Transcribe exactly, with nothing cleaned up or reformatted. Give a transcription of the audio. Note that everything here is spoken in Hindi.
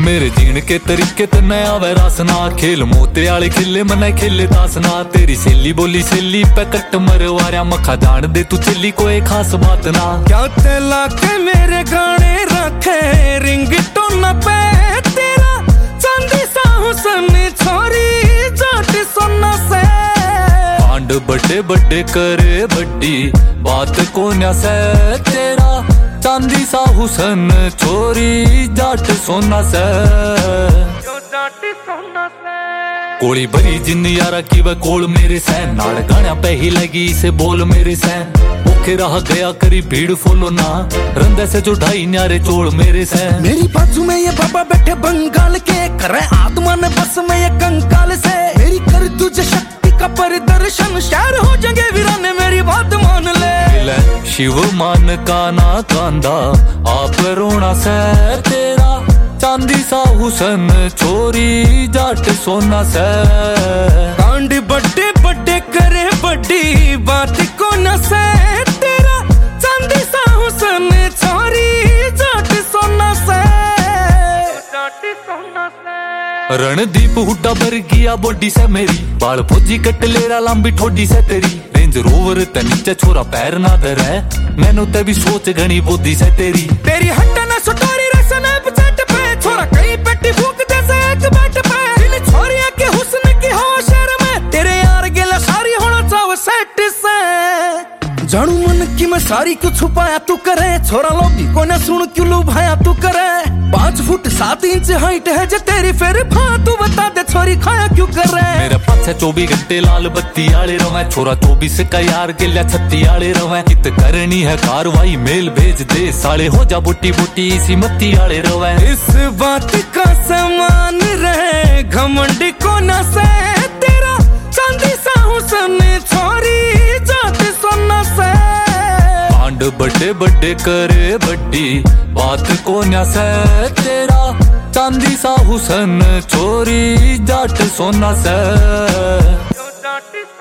मेरे जीण के तरीके ते नया वे रासना, खेल मोते आले खिले मना खेले दासना। तेरी सेली बोली सेली पे कट मरवारिया, मखा जान दे तू चली कोई खास बात ना। क्या तेला के मेरे गाने रखे रिंगटोन पे तेरा, चांदी सा हुस्न छोरी जाट सोना से। कांड बड़े बड़े करे बड्डी बात कोन्या से तेरा, चांदी सा हुस्न छोरी जाट सोना से। कोली भरी जिन यारा की वह कोल मेरे सैन, नाड़ गाना पे ही लगी से बोल मेरे सैन। ओखे रहा गया करी भीड़ फोलो ना, रंदे से जो ढाई न्यारे चोल मेरे सैन। मेरी बाजू में ये बाबा बैठे बंगाल के, करे आत्मा ने बस में ये कंकाल से। मेरी कर तुझे शक्ति का परिदर्शन, शहर हो जाएंगे वीराने मेरी बात मान ले। शिव मान का ना कांदा आप रोना से तेरा, चांदी सा हुस्न छोरी जाट सोना से। कांड बड़े बड़े करे बड़ी बात को न से तेरा, चांदी सा हुस्न छोरी जाट सोना से। रणदीप हुड्डा भर गया बॉडी से मेरी, बाल फौजी कट लेरा लंबी ठोडी से तेरी। रेंज रोवर ते नीचे छोरा पैर ना धरे, मैनू ते भी सोच घनी बुद्धि से तेरी। तेरी हट्टा ना सुटारी रसना पचट पे, छोरा कई पेटी फूक जैसे एक बैट पे। इन छोरिया के हुस्न की हवा शहर में, तेरे यार गेला सारी होना चाव सेट से। जानू मन की मैं सारी क्यों छुपाया तू करे, छोरा लोगी को ना सुन क्यों लुभाया तू करे। पांच फुट सात इंच हाइट है जे तेरी, फिर हाँ तू बता दे छोरी खाया क्यों करे। मेरे पाछे चौबीस घंटे लाल बत्ती आले रवे, छोरा चौबीस का यार गिल्या छत्ती आले रवे। कित करनी है कार्रवाई मेल भेज दे, साले हो जा बुटी बुटी इसी मत्ती आले रवे। इस बात का समान रहे घमंड को न से तेरा, चांदी सा हुस्न छोरी जाट सोना से। कांड बड़े बड़े करे बड्डी बात कोन्या से तेरा, चांदी सा हुस्न छोरी जाट सोना से।